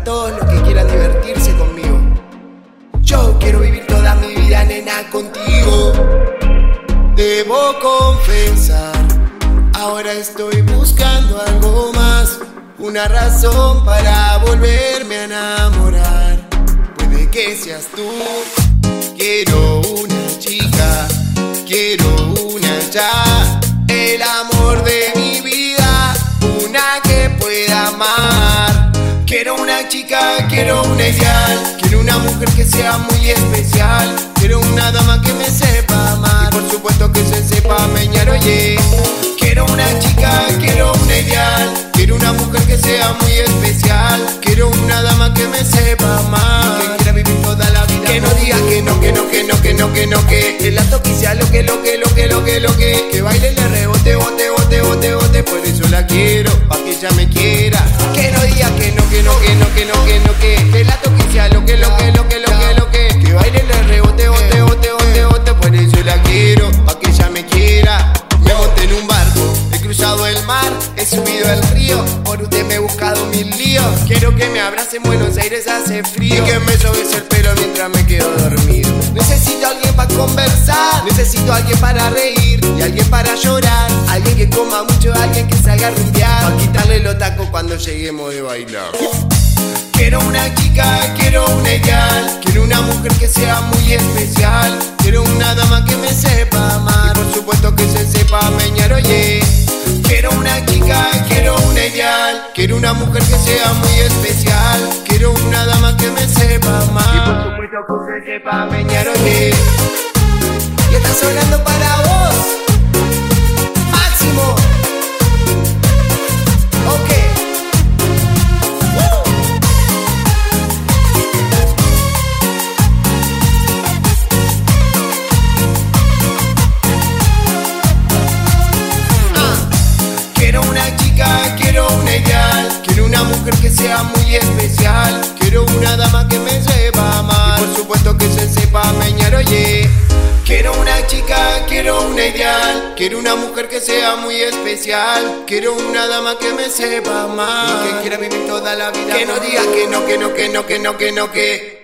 todos los que quieran divertirse conmigo. Yo quiero vivir toda mi vida, nena, contigo. Debo confesar, ahora estoy buscando algo más, una razón para volverme a enamorar. Puede que seas tú. Quiero una chica, quiero una ya, el amor de mi vida, una que pueda amar. Quiero una chica, quiero una ideal, quiero una mujer que sea muy especial, quiero una dama que me sepa amar, y por supuesto que se sepa meñar, oye. Quiero una chica, quiero una ideal, quiero una mujer que sea muy especial, quiero una dama que me sepa amar, que quiera vivir toda la vida, que no diga que no, que no, que no, que no, que no, que la toque sea lo que baile le rebote, bote, bote, bote, bote, por eso la quiero, pa' que ella me quiera. Que no diga que no, que no, que no, que no, que no, que la toque sea lo que baile le rebote, bote, bote, bote, bote, por eso la quiero, pa' que ella me quiera. Me monté en un barco, he cruzado el mar, he subido el río, por usted me he buscado mil líos. Quiero que me abrace, en Buenos Aires hace frío, y que me sobese el pelo mientras me quedo dormido. Necesito a alguien para conversar, necesito a alguien para reír y alguien para llorar, alguien que coma mucho, alguien que salga a rumbear, para quitarle los tacos cuando lleguemos de bailar. Quiero una chica, quiero una ideal, quiero una mujer que sea muy especial, quiero una dama que me sepa amar, y por supuesto que se sepa meñar, oye. Quiero una chica, quiero una ideal, quiero una mujer que sea muy especial, quiero una dama que me sepa amar, y por supuesto que se sepa meñar, oye. Y está sonando para vos, Máximo. Quiero una chica, quiero una ideal, quiero una mujer que sea muy especial, quiero una dama que me sepa amar, y por supuesto que se sepa meñar, oye. Quiero una chica, quiero una ideal, quiero una mujer que sea muy especial, quiero una dama que me sepa amar, y que quiera vivir toda la vida, que no diga que no, que no, que no, que no, que no, que